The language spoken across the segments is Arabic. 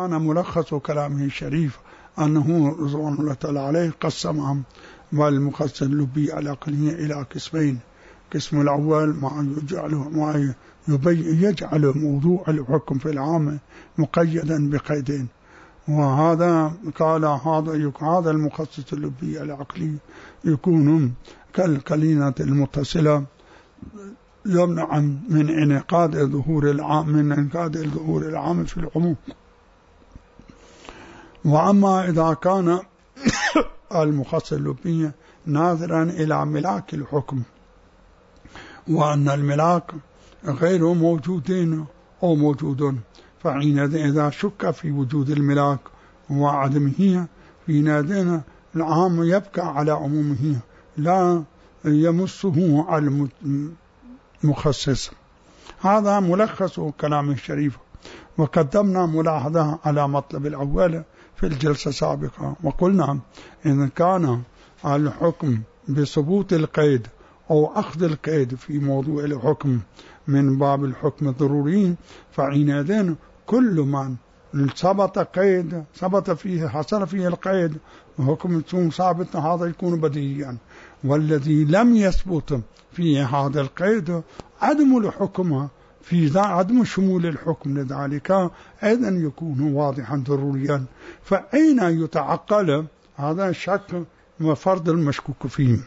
كان ملخص كلامه الشريف أنه رضوان الله تعالى عليه قسم المخصص اللبي العقلي إلى قسمين. قسم الأول ما يجعل موضوع الحكم في العام مقيدا بقيدين، وهذا قال هذا المخصص اللبي العقلي يكون كالقرينة المتصلة يمنع من انعقاد ظهور العام في العموم. وأما إذا كان المخصص اللبي ناظرا إلى ملاك الحكم وأن الملاك غير موجودين أو موجود، فحينئذ إذا شك في وجود الملاك وعدمه حينئذ العام يبقى على عمومه لا يمسه المخصص. هذا ملخص كلام الشريف. وقدمنا ملاحظة على مطلب الأول في الجلسة السابقة، وقلنا إن كان الحكم بثبوت القيد أو أخذ القيد في موضوع الحكم من باب الحكم الضروري، فحينئذ كل من ثبت فيه حصل فيه القيد وحكم يكون ثابت هذا يكون بديهيا، والذي لم يثبت فيه هذا القيد عدم الحكم في عدم شمول الحكم لذلك أيضا يكون واضحا ضروريا. فأين يتعقل هذا الشك وفرض المشكوك فيه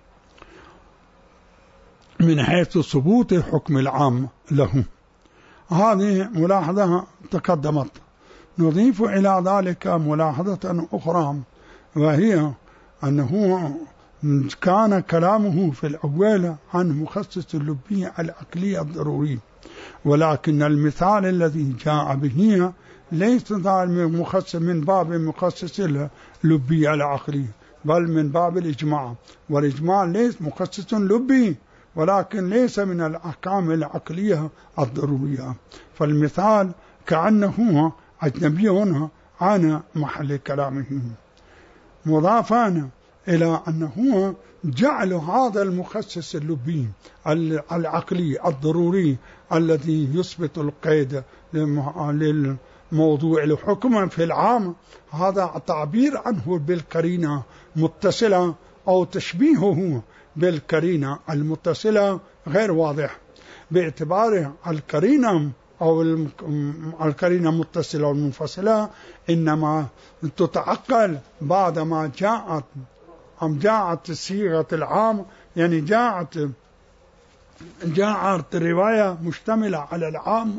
من حيث ثبوت الحكم العام له؟ هذه ملاحظة تقدمت. نضيف إلى ذلك ملاحظة أخرى، وهي أنه كان كلامه في الأول عن مخصص اللبي العقلي الضروري، ولكن المثال الذي جاء به ليس مخصص من باب مخصص اللبي العقلي بل من باب الإجماع، والإجماع ليس مخصص لبي ولكن ليس من الأحكام العقلية الضرورية، فالمثال كأنه أجنبي عن محل كلامه، مضافا إلى أنه جعل هذا المخصص اللبي العقلي الضروري الذي يثبت القيد للموضوع الحكم في العام هذا التعبير عنه بالقرينة متصلة أو تشبيهه بالقرينة المتصلة غير واضح، باعتبار القرينة أو القرينة المتصلة والمنفصلة إنما تتعقل بعدما جاءت صيغة العام، يعني جاءت رواية مشتملة على العام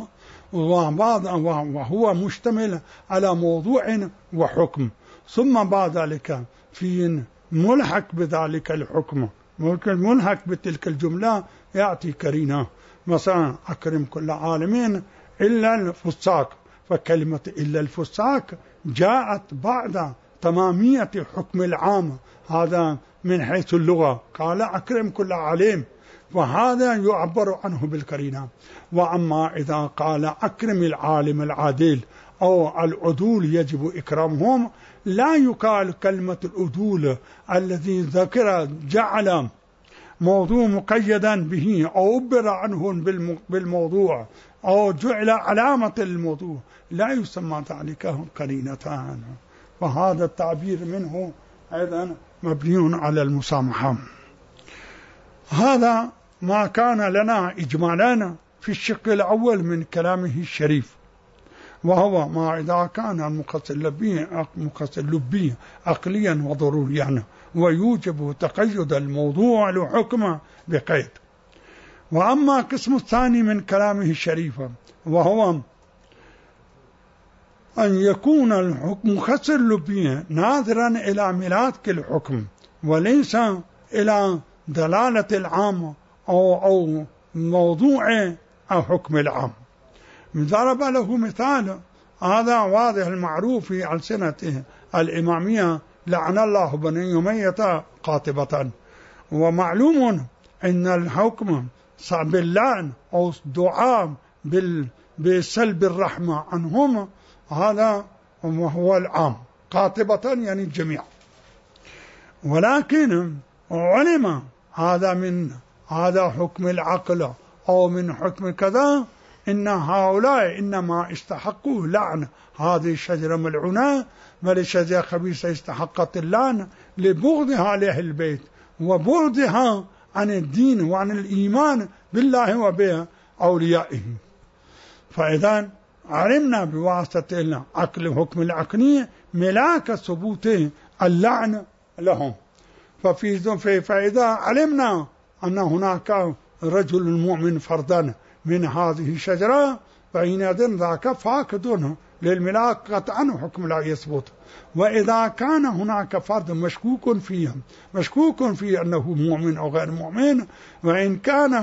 وهو مشتمل على موضوع وحكم، ثم بعد ذلك في ملحق بذلك الحكم ملحق بتلك الجملة يأتي قرينة، مثلا أكرم كل عالمين إلا الفساق، فكلمة إلا الفساق جاءت بعد تمامية حكم العام، هذا من حيث اللغة قال أكرم كل عالم، وهذا يعبر عنه بالقرينة. وأما إذا قال أكرم العالم العادل أو العدول يجب إكرامهم، لا يقال كلمة العدول الذي ذكر جعل موضوع مقيدا به أو عبر عنه بالموضوع أو جعل علامة الموضوع، لا يسمى ذلك قرينتان، فهذا التعبير منه أيضا مبني على المسامحة. هذا ما كان لنا إجمالا في الشق الأول من كلامه الشريف، وهو ما إذا كان المخصص اللبي عقليا وضروريا ويوجب تقيد الموضوع لحكم بقيد. وأما القسم الثاني من كلامه الشريف وهو أن يكون المخصص اللبي ناظرا إلى ملاك الحكم وليس إلى دلالة العام أو موضوع الحكم العام. ضرب له مثال هذا واضح المعروف في ألسنة الإمامية لعن الله بني أمية قاطبة، ومعلوم أن الحكم باللعن أو الدعاء بسلب الرحمة عنهم هذا هو العام، قاطبة يعني الجميع، ولكن علم هذا من هذا حكم العقل أو من حكم كذا إن هؤلاء إنما استحقوا لعن هذه الشجرة ملعونة، بل الشجرة خبيثة استحقت اللعنة لبغضها لأهل البيت وبعدها عن الدين وعن الإيمان بالله وبأوليائه. فإذا علمنا بواسطة العقل حكم العقلية ملاك ثبوت اللعن لهم. فإذا علمنا أن هناك رجل مؤمن فردا من هذه الشجرة فحينئذ ذاك فاقد للملاك قطعا حكم لا يثبت. وإذا كان هناك فرد مشكوك فيه أنه مؤمن أو غير مؤمن، وإن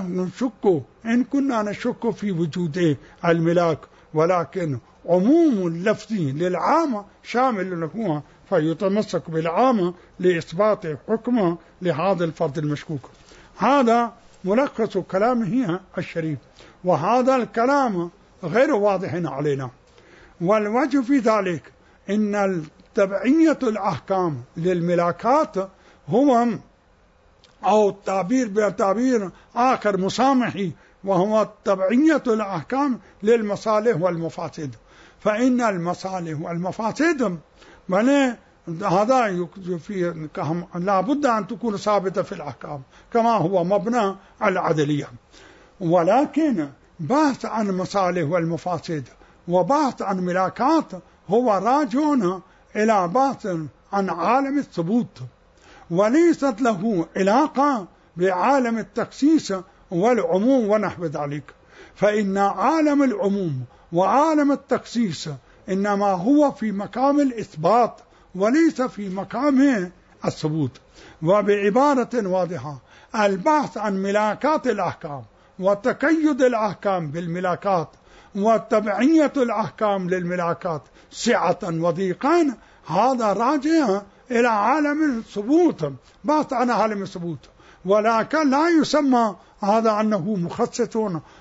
كنا نشك في وجود الملاك، ولكن عموم اللفظ للعامة شامل له، فيتمسك بالعامة لإثبات حكمه لهذا الفرد المشكوك. هذا ملخص كلامه الشريف، وهذا الكلام غير واضح علينا. والوجه في ذلك إن تبعية الأحكام للملاكات هو، أو التعبير بتعبير آخر مسامحي، وهو تبعية الأحكام للمصالح والمفاسد. فإن المصالح والمفاسد هذا لا بد أن تكون ثابتة في الأحكام كما هو مبنى العدلية. ولكن بحث عن المصالح والمفاسد وبحث عن ملاكات هو راجع إلى بحث عن عالم الثبوت، وليست له علاقة بعالم التخصيص والعموم ونحو ذلك. فإن عالم العموم وعالم التخصيص إنما هو في مقام الإثبات وليس في مقام الثبوت. وبعبارة واضحة، البحث عن ملاكات الأحكام وتقيد الأحكام بالملاكات وتبعية الأحكام للملاكات سعة وضيقا، هذا راجع إلى عالم الثبوت، بحث عن عالم الثبوت. ولكن لا يسمى هذا أنه مخصص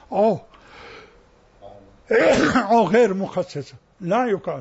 أو غير مخصص، لا يقال.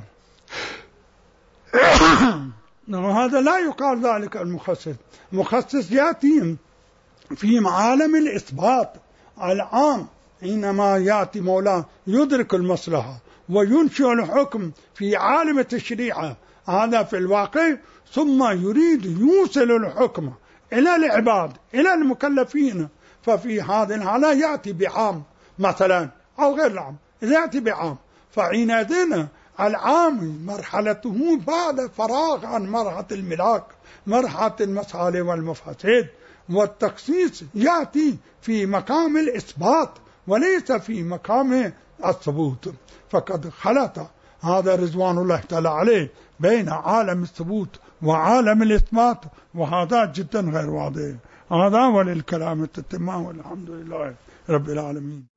هذا لا يقال ذلك المخصص. مخصص يأتي في عالم الإثبات العام، حينما يأتي مولاه يدرك المصلحة وينشئ الحكم في عالم التشريع هذا في الواقع، ثم يريد يوصل الحكم إلى العباد إلى المكلفين. ففي هذه الحالة يأتي بعام مثلا أو غير العام، يأتي بعام، فحينئذ العام مرحلته بعد فراغ عن مرحلة الملاك، مرحلة المصالح والمفاسد، والتخصيص يأتي في مقام الإثبات وليس في مقام الثبوت. فقد خلط هذا رضوان الله تعالى عليه بين عالم الثبوت وعالم الإثبات، وهذا جدا غير واضح. هذا وللكلام التتمة، والحمد لله رب العالمين.